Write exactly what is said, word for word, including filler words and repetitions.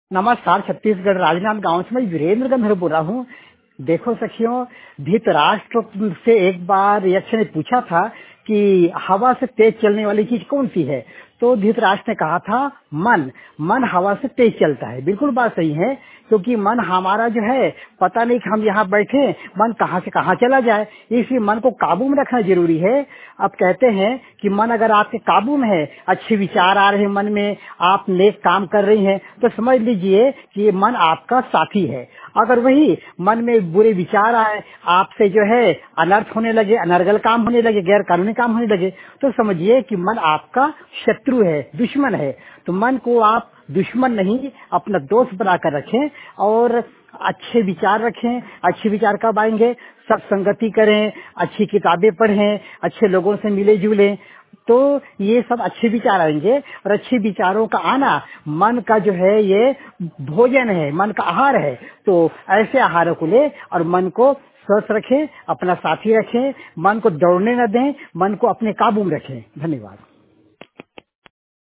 नमस्कार। छत्तीसगढ़ राजनांद गांव से मैं वीरेंद्र गंधर बोल रहा हूँ। देखो सखियों, धृतराष्ट्र से एक बार यक्ष ने पूछा था कि हवा से तेज चलने वाली चीज कौन सी है। तो धृतराष्ट्र ने कहा था मन। मन हवा से तेज चलता है। बिल्कुल बात सही है, क्योंकि मन हमारा जो है, पता नहीं कि हम यहाँ बैठे मन कहाँ से कहाँ चला जाए, इसलिए मन को काबू में रखना जरूरी है। अब कहते हैं कि मन अगर आपके काबू में है, अच्छे विचार आ रहे हैं मन में, आप नेक काम कर रही हैं, तो समझ लीजिए कि ये मन आपका साथी है। अगर वही मन में बुरे विचार आए, आपसे जो है अनर्थ होने लगे, अनर्गल काम होने लगे, गैर कानूनी काम होने लगे, तो समझिए कि मन आपका शत्रु है, दुश्मन है। तो मन को आप दुश्मन नहीं, अपना दोस्त बनाकर रखें और अच्छे विचार रखें। अच्छे विचार कब आएंगे? सब संगति करें, अच्छी किताबें पढ़ें, अच्छे लोगों से मिले जुले, तो ये सब अच्छे विचार आएंगे। और अच्छे विचारों का आना मन का जो है ये भोजन है, मन का आहार है। तो ऐसे आहारों को ले और मन को स्वस्थ रखें, अपना साथी रखें, मन को दौड़ने न दें, मन को अपने काबू में रखें। धन्यवाद।